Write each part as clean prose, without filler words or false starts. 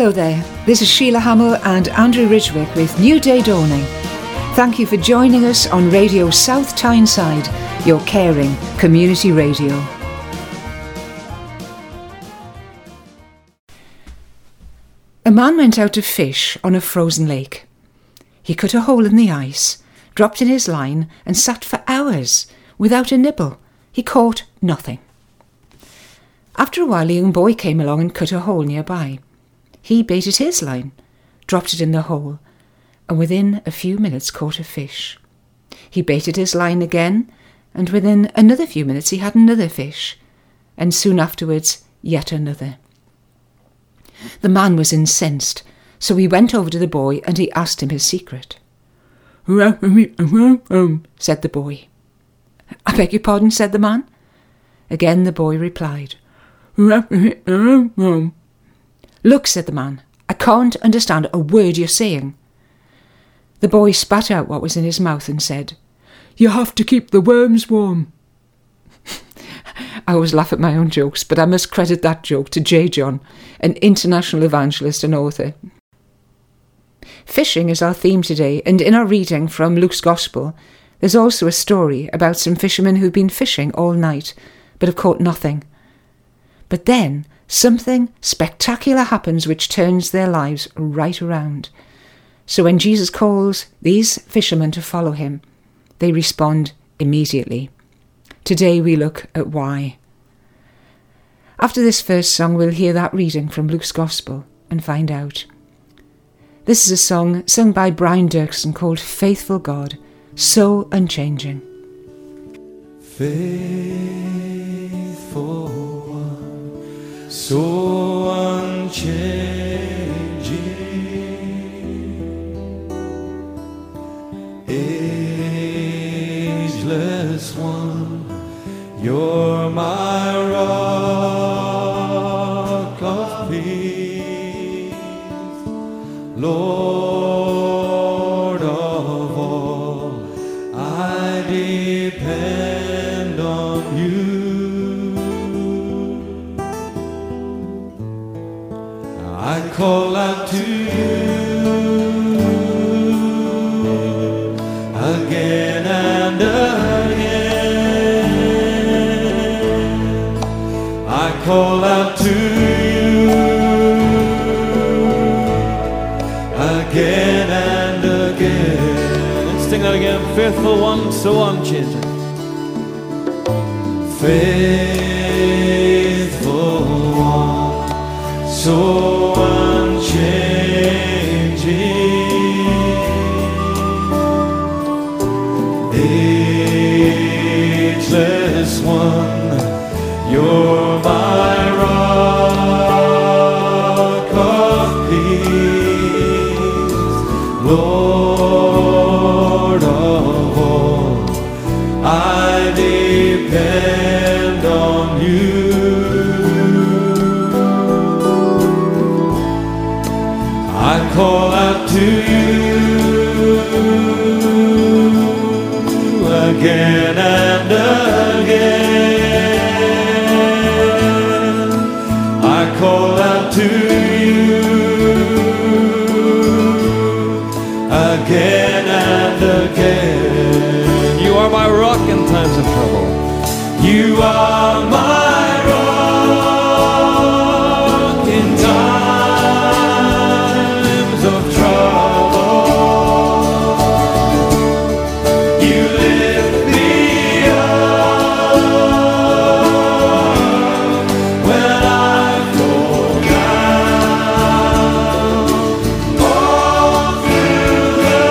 Hello there, this is Sheila Hamill and Andrew Ridgwick with New Day Dawning. Thank you for joining us on Radio South Tyneside, your caring community radio. A man went out to fish on a frozen lake. He cut a hole in the ice, dropped in his line and sat for hours without a nibble. He caught nothing. After a while, a young boy came along and cut a hole nearby. He baited his line, dropped it in the hole, and within a few minutes caught a fish. He baited his line again, and within another few minutes he had another fish, and soon afterwards yet another. The man was incensed, so he went over to the boy and he asked him his secret. Said the boy. I beg your pardon, said the man. Again the boy replied. Look, said the man, I can't understand a word you're saying. The boy spat out what was in his mouth and said, You have to keep the worms warm. I always laugh at my own jokes, but I must credit that joke to J. John, an international evangelist and author. Fishing is our theme today, and in our reading from Luke's Gospel, there's also a story about some fishermen who've been fishing all night, but have caught nothing. But then something spectacular happens which turns their lives right around. So when Jesus calls these fishermen to follow him, they respond immediately. Today we look at why. After this first song, we'll hear that reading from Luke's Gospel and find out. This is a song sung by Brian Dirksen called Faithful God, So Unchanging. Faithful one, so unchanging, ageless one, you're my rock of peace, Lord of all, I depend on you. I call out to you again and again. I call out to you again and again. Let's sing that again. Faithful one, so unchanging. Faithful one, so unchanging, ageless one, you're my rock of peace, Lord of all, I depend on you. I call out to you again and again. I call out to you again and again. You are my rock in times of trouble. You are my rock in times of trouble. You lift me up when I go down. All through the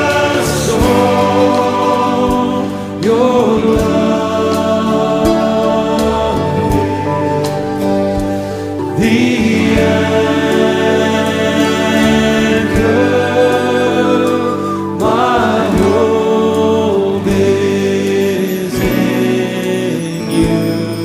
storm, your love is the anchor. My hope is in you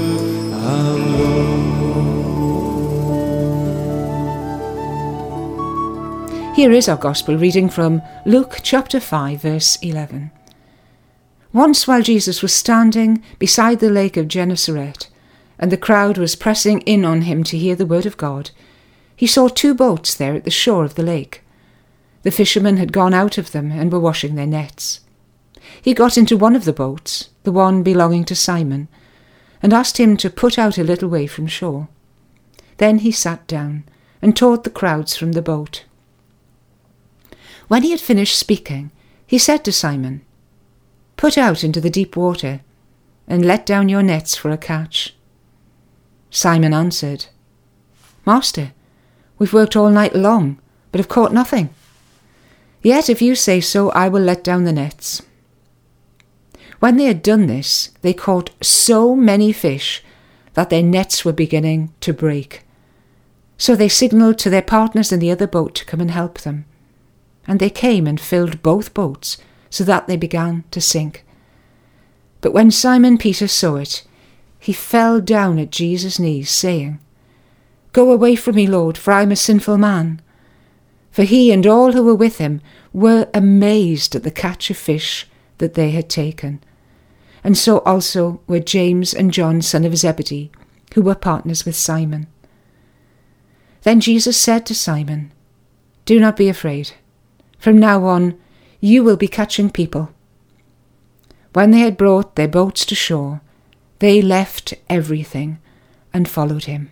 alone. Here is our Gospel reading from Luke chapter 5 verse 11. Once while Jesus was standing beside the lake of Gennesaret, and the crowd was pressing in on him to hear the word of God, he saw 2 boats there at the shore of the lake. The fishermen had gone out of them and were washing their nets. He got into one of the boats, the one belonging to Simon, and asked him to put out a little way from shore. Then he sat down and taught the crowds from the boat. When he had finished speaking, he said to Simon, "Put out into the deep water and let down your nets for a catch." Simon answered, "Master, we've worked all night long, but have caught nothing. Yet if you say so, I will let down the nets." When they had done this, they caught so many fish that their nets were beginning to break. So they signalled to their partners in the other boat to come and help them. And they came and filled both boats, so that they began to sink. But when Simon Peter saw it, he fell down at Jesus' knees, saying, "Go away from me, Lord, for I am a sinful man." For he and all who were with him were amazed at the catch of fish that they had taken. And so also were James and John, son of Zebedee, who were partners with Simon. Then Jesus said to Simon, "Do not be afraid. From now on, you will be catching people." When they had brought their boats to shore, they left everything and followed him.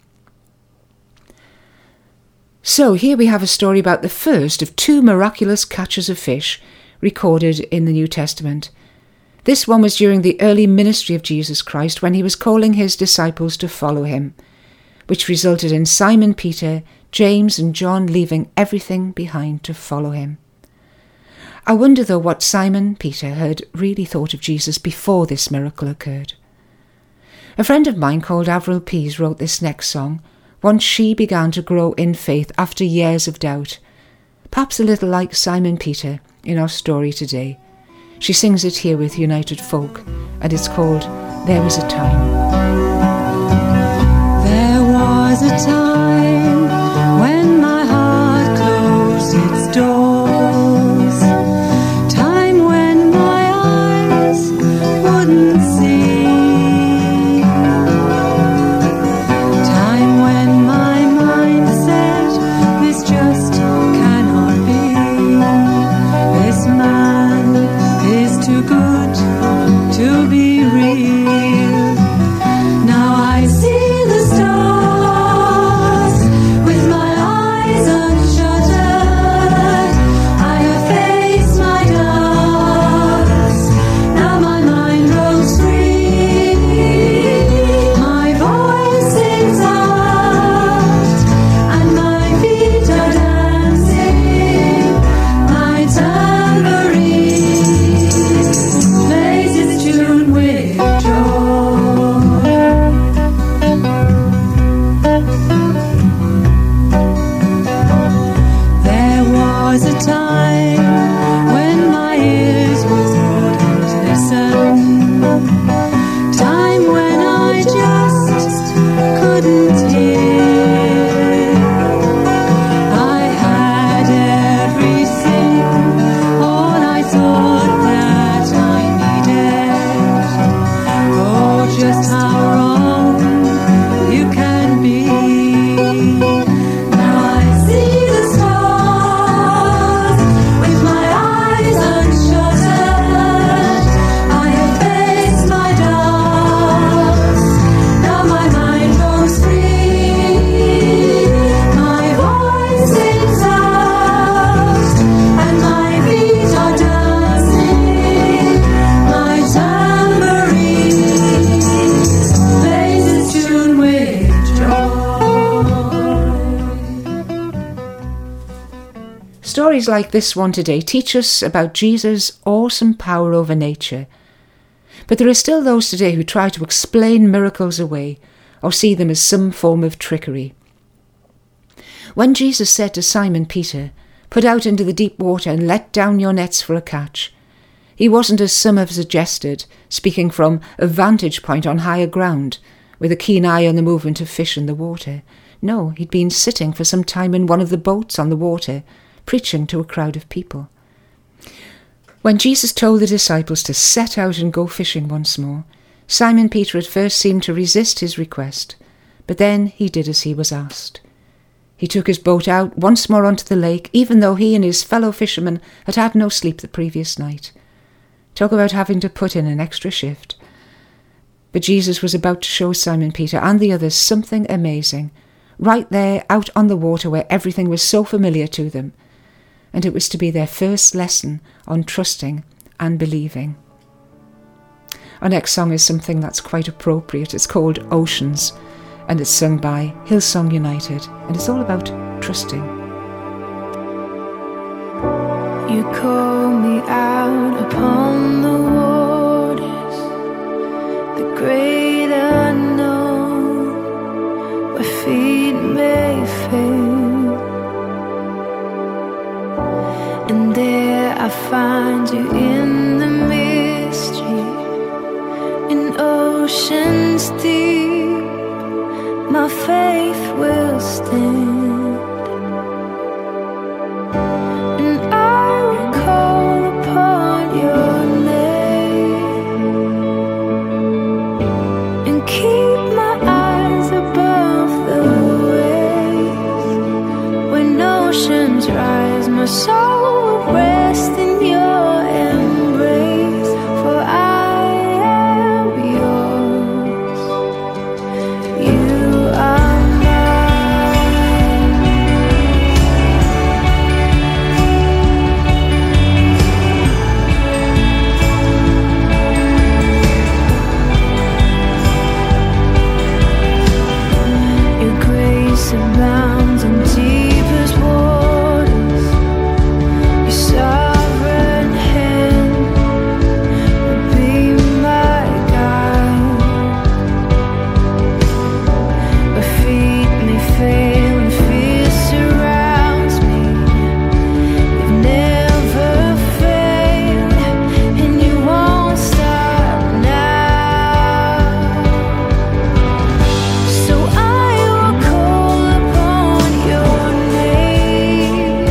So here we have a story about the first of 2 miraculous catches of fish recorded in the New Testament. This one was during the early ministry of Jesus Christ when he was calling his disciples to follow him, which resulted in Simon Peter, James and John leaving everything behind to follow him. I wonder though what Simon Peter had really thought of Jesus before this miracle occurred. A friend of mine called Avril Pease wrote this next song once she began to grow in faith after years of doubt, perhaps a little like Simon Peter in our story today. She sings it here with United Folk, and it's called "There Was a Time." There was a time when my heart closed its doors, time when my eyes wouldn't see, time when my mind said this just cannot be, this man is too good to be real. Now I see the stars with my eyes unshuttered. I have faced my doubts. Now my mind grows free. My voice sings out and my feet are dancing. My tambourine plays its tune with joy. There was a time when my ears wouldn't listen, time when I just couldn't hear. I had everything, all I thought that I needed. Oh, just how wrong you can be. Now I see the stars with my eyes unshuttered. I have faced my doubts. Now my mind goes free. My voice sings out and my feet are dancing. My tambourine plays its tune with joy. Stories like this one today teach us about Jesus' awesome power over nature. But there are still those today who try to explain miracles away or see them as some form of trickery. When Jesus said to Simon Peter, "Put out into the deep water and let down your nets for a catch," he wasn't, as some have suggested, speaking from a vantage point on higher ground, with a keen eye on the movement of fish in the water. No, he'd been sitting for some time in one of the boats on the water, preaching to a crowd of people. When Jesus told the disciples to set out and go fishing once more, Simon Peter at first seemed to resist his request, but then he did as he was asked. He took his boat out once more onto the lake, even though he and his fellow fishermen had had no sleep the previous night. Talk about having to put in an extra shift. But Jesus was about to show Simon Peter and the others something amazing, right there out on the water where everything was so familiar to them. And it was to be their first lesson on trusting and believing. Our next song is something that's quite appropriate. It's called Oceans, and it's sung by Hillsong United, and it's all about trusting. You call me out upon the waters, the great unknown, where feet may fail, and there I find you in the mystery, in oceans deep, my faith will stand. My soul will rest in your embrace, for I am yours. You are mine. Your grace abounds in deepest waters. Sovereign hand will be my guide. Where feet may fail and fear surrounds me, you've never failed, and you won't stop now. So I will call upon your name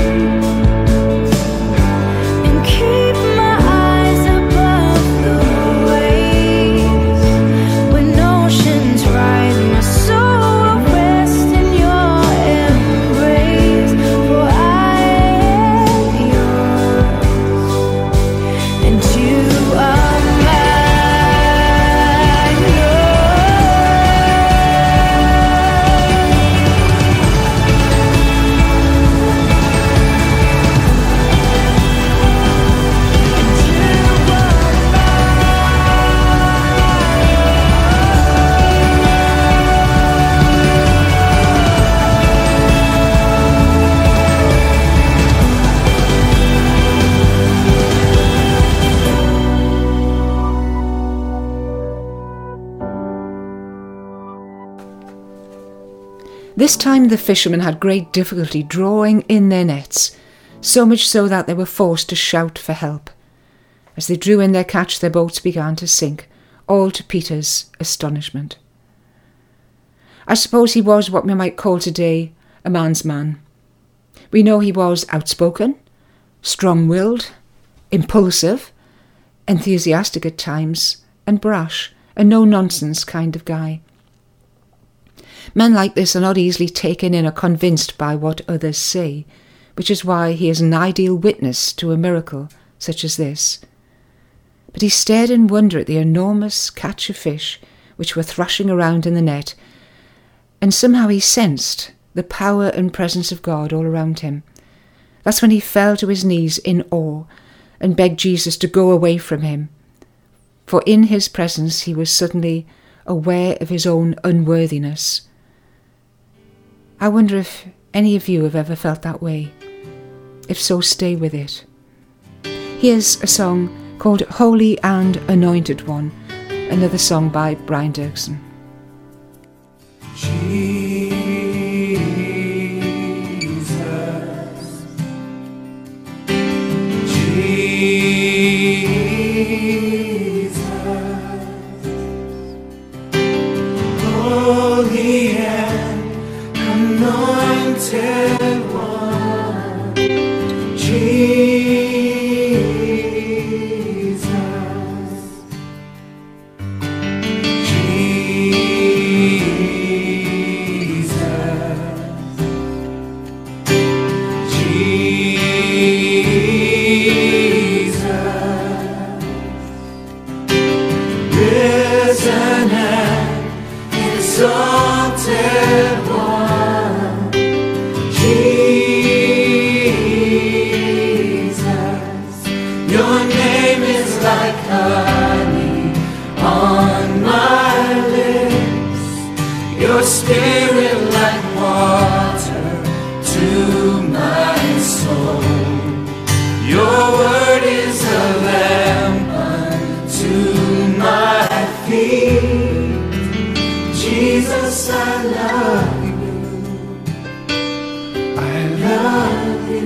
and keep my eyes above the waves. When oceans rise, my soul will rest in your embrace, for I am yours, and you are mine. This time the fishermen had great difficulty drawing in their nets, so much so that they were forced to shout for help. As they drew in their catch, their boats began to sink, all to Peter's astonishment. I suppose he was what we might call today a man's man. We know he was outspoken, strong-willed, impulsive, enthusiastic at times, and brash, a no-nonsense kind of guy. Men like this are not easily taken in or convinced by what others say, which is why he is an ideal witness to a miracle such as this. But he stared in wonder at the enormous catch of fish which were thrashing around in the net, and somehow he sensed the power and presence of God all around him. That's when he fell to his knees in awe and begged Jesus to go away from him, for in his presence he was suddenly aware of his own unworthiness. I wonder if any of you have ever felt that way. If so, stay with it. Here's a song called Holy and Anointed One, another song by Brian Dirksen. Holy and anointed one, Jesus, Jesus. risen and exalted one, Jesus. Your name is like honey on my lips, your spirit like water to my soul. Your word is a lamp unto my feet. Jesus, I love you. I love you.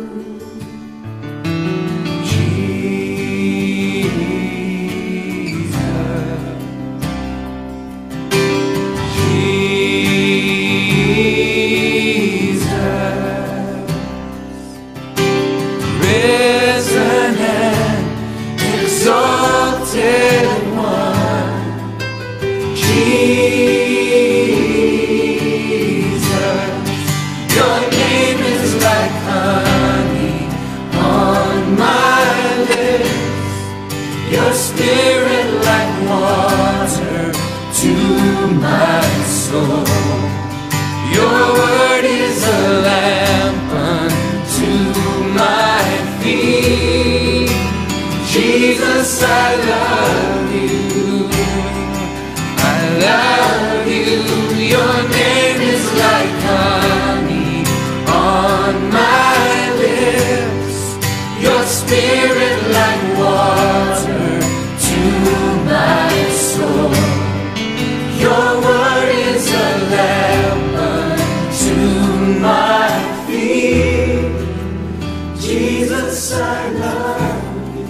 Your spirit like water to my soul. Your word is a lamp unto my feet. Jesus, I love you. I love you. Your name is like honey on my lips. Your spirit like water to my soul. Your word is a lamp unto my feet. Jesus, I love you.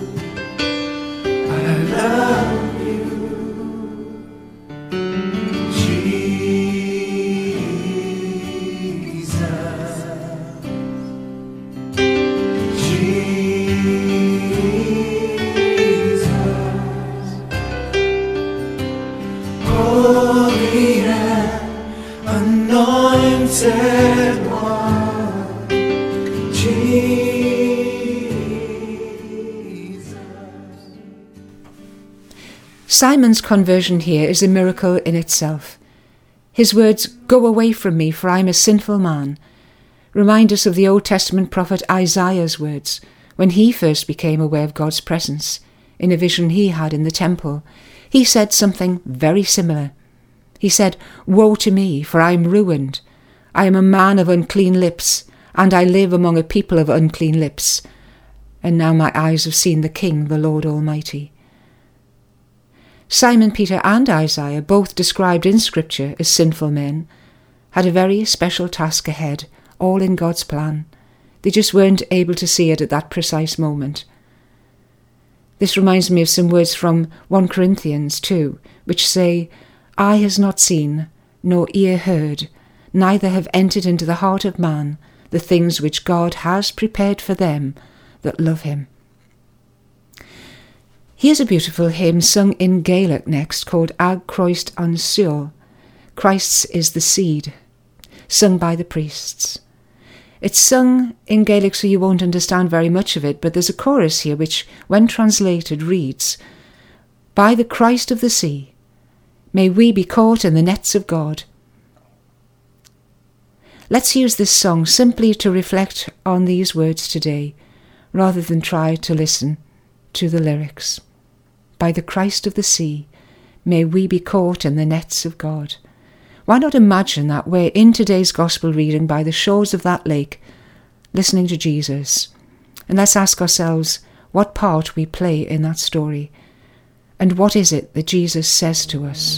I love you. Anointed one, Jesus. Simon's conversion here is a miracle in itself. His words, "Go away from me, for I am a sinful man," remind us of the Old Testament prophet Isaiah's words when he first became aware of God's presence in a vision he had in the temple. He said something very similar. He said, "Woe to me, for I am ruined. I am a man of unclean lips, and I live among a people of unclean lips. And now my eyes have seen the King, the Lord Almighty." Simon Peter and Isaiah, both described in Scripture as sinful men, had a very special task ahead, all in God's plan. They just weren't able to see it at that precise moment. This reminds me of some words from 1 Corinthians 2, which say, "Eye has not seen, nor ear heard, neither have entered into the heart of man the things which God has prepared for them that love him." Here's a beautiful hymn sung in Gaelic next called Ag Christ an Siol. Christ's is the seed, sung by the priests. It's sung in Gaelic so you won't understand very much of it, but there's a chorus here which, when translated, reads, "By the Christ of the sea, may we be caught in the nets of God." Let's use this song simply to reflect on these words today, rather than try to listen to the lyrics. By the Christ of the sea, may we be caught in the nets of God. Why not imagine that we're in today's gospel reading by the shores of that lake, listening to Jesus, and let's ask ourselves what part we play in that story, and what is it that Jesus says to us?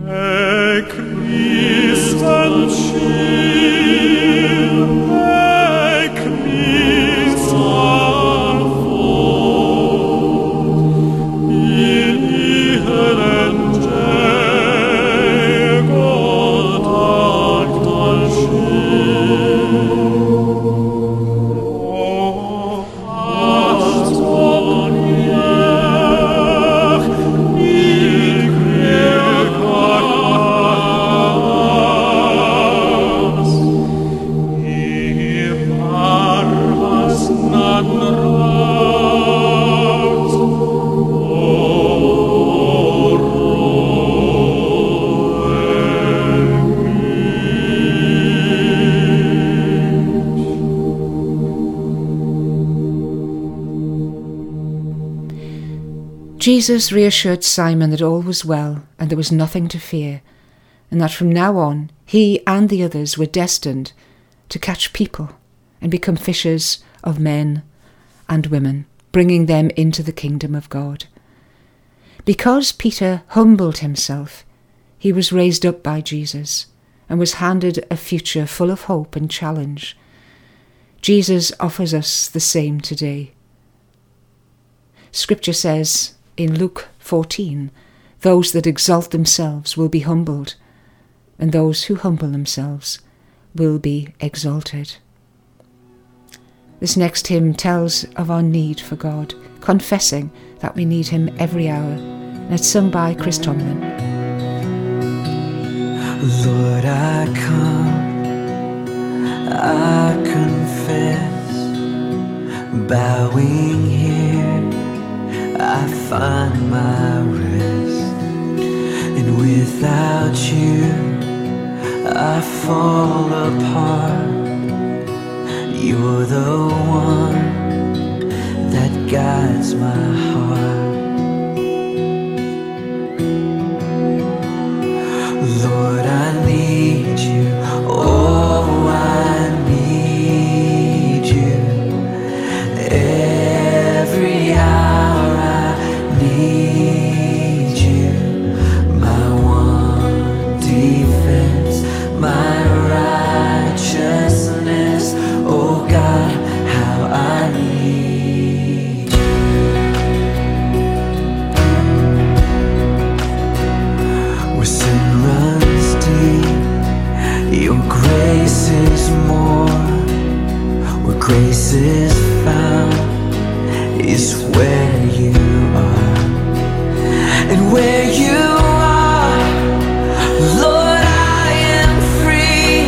Jesus reassured Simon that all was well and there was nothing to fear, and that from now on he and the others were destined to catch people and become fishers of men and women, bringing them into the kingdom of God. Because Peter humbled himself, he was raised up by Jesus and was handed a future full of hope and challenge. Jesus offers us the same today. Scripture says in Luke 14, "Those that exalt themselves will be humbled, and those who humble themselves will be exalted." This next hymn tells of our need for God, confessing that we need him every hour, and it's sung by Chris Tomlin. Lord, I come, I confess, bowing here I find my rest, and without you I fall apart. You're the one that guides my heart. Lord, I need you, oh I need you. Every hour I need you. My one defense, my righteousness, oh God, how I need you. Where sin runs deep, your grace is more. Where grace is found is where you are. And where you are, Lord, I am free.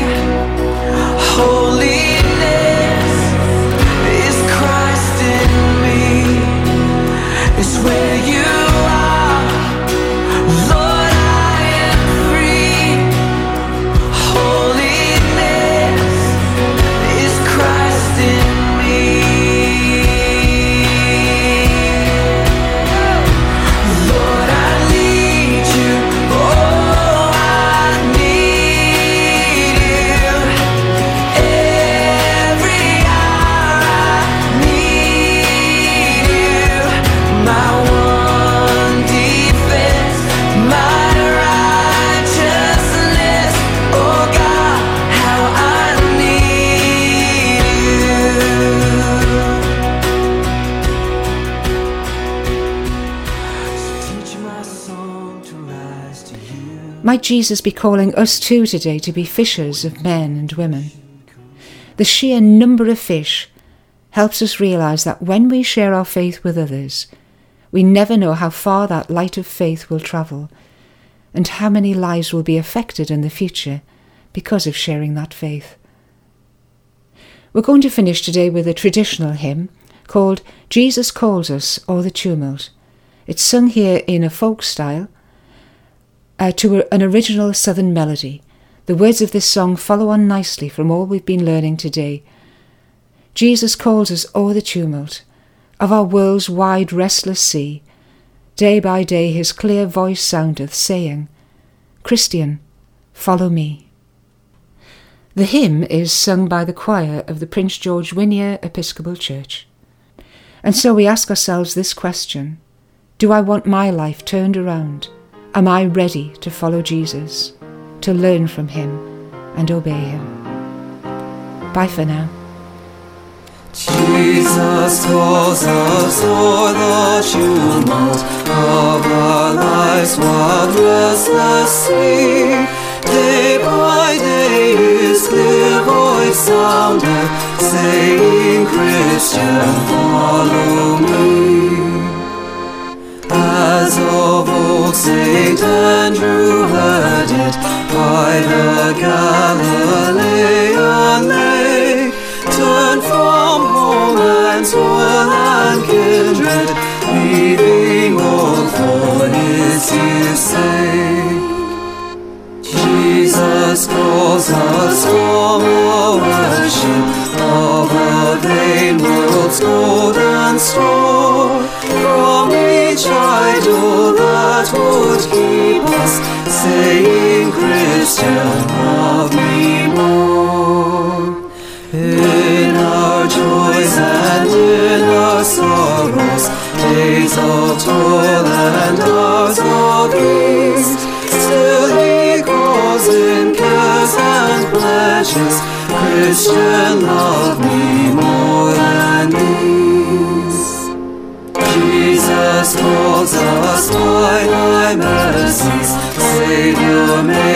Holiness is Christ in me. It's where you are, Lord, I am free. Holiness is Christ in me. Lord, I need you, oh I need you. Every hour I need you. My one defense, my righteousness, oh God, how I need you. So teach my song to rise to you. Might Jesus be calling us too today to be fishers of men and women? The sheer number of fish helps us realise that when we share our faith with others, we never know how far that light of faith will travel and how many lives will be affected in the future because of sharing that faith. We're going to finish today with a traditional hymn called Jesus Calls Us O'er the Tumult. It's sung here in a folk style to an original southern melody. The words of this song follow on nicely from all we've been learning today. Jesus calls us o'er the tumult of our world's wide restless sea. Day by day his clear voice soundeth, saying, "Christian, follow me." The hymn is sung by the choir of the Prince George Wynyard Episcopal Church. And so we ask ourselves this question: do I want my life turned around Am I ready to follow Jesus, to learn from him and obey him? Bye for now. Jesus calls us o'er the tumult of our lives, what restless sea. Day by day his clear voice sounded, saying, Christian, follow me. As of old St. Andrew heard it by the Galilean lake, turned from home and toil and kindred, leaving all for his dear sake. Jesus calls us from our worship of a vain world's gold and store, from each idol that would keep us, saying, Christian, love me more. In our joys and in our sorrows, days of toil and hours of ease, still he calls in cares and pleasures, Christian, love me more than these. Jesus calls us by thy mercies, Savior,